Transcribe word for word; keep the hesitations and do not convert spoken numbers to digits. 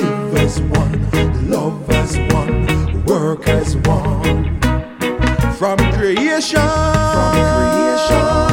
live as one, love as one, work as one. From creation, from creation.